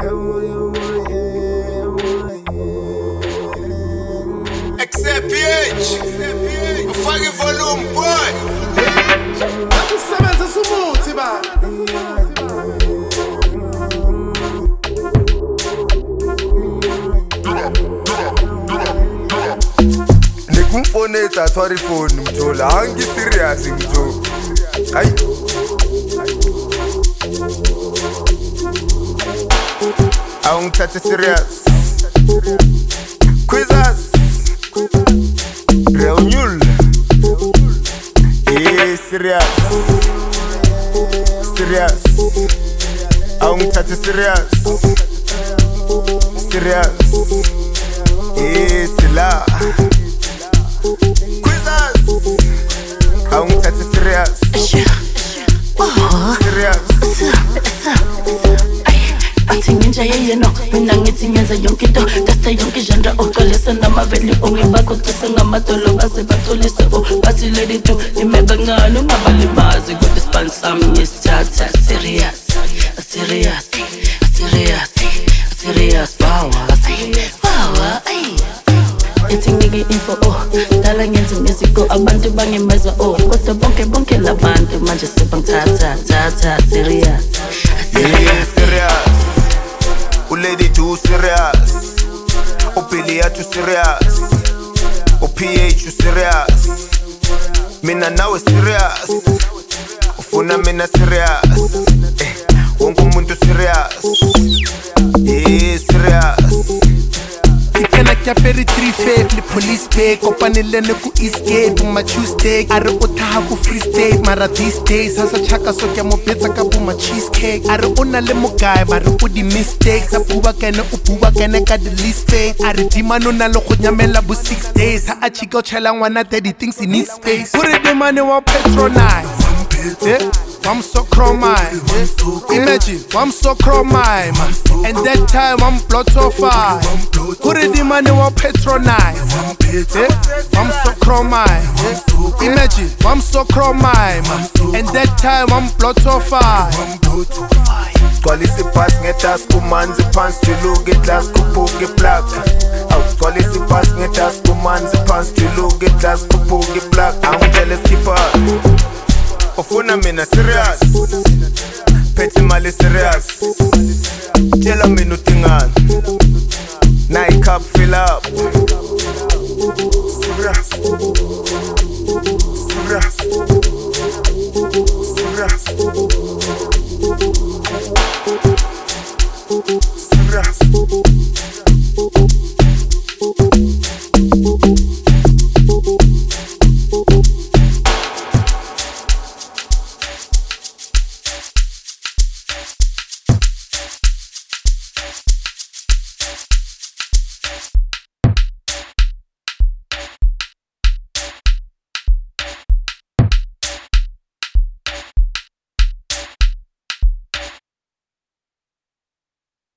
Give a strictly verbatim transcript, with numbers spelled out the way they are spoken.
X P H, fucking volume boy. Akusebenza sumuthi ba. Nikumfonetsa tshwara phone mthola angi serious mtho. Hayi. Awungithathe serious. Quizzes. Reunion. Eh serious. Serious. Awungithathe serious. Serious. Eh sila. Quizzes. Awungithathe serious. Serious. Athi nginja yeyeno mina ngithi ngenza yonke into dasta yonke genre oxolisa namaveli ongibakho cisa ngamadolo base baxolisa oh bathi lady do imeka ngalo ungabalimazi kodwa isibani sami ngisithatha serious serious serious serious wow wow ay ethi ngike info oh dala ngenza musico abantu bangimeza oh kodwa bonke bonke labantu manje sebangithatha thatha serious serious serious Lady too serious, O Billy too serious, O P H too serious. Mina now serious, Ufuna mina serious. Eh, wonke umuntu serious, eh serious. Kena kaperi three five li police pay kopanile ne ku escape ma Tuesday are o tha ku free state mara these days hasa chaka so kya mo pizza ka buma cheesecake are ona le mo guy mara o di mistakes a buba kene o buba kene ka the least pay are dimano na lo go nyamela bu six days ha a chika o chela ngwana thirty things he needs space pure the money wa patronize yeah I'm so chromine, imagine, I'm so chromine, and that time I'm plot of fire. Put it in money, I'm patronize, I'm so chromine, imagine, I'm so chromine, and that time I'm plot of fire. Quality pass ngetas kumanzi pants chilo getlas kupuge black. Quality pass ngetas kumanzi pants chilo getlas kupuge black. I'm jealous keeper. Ofuna mina serious, Peti mali serious. Tell me nothing on. Night cup fill up. Serious, serious, serious, serious.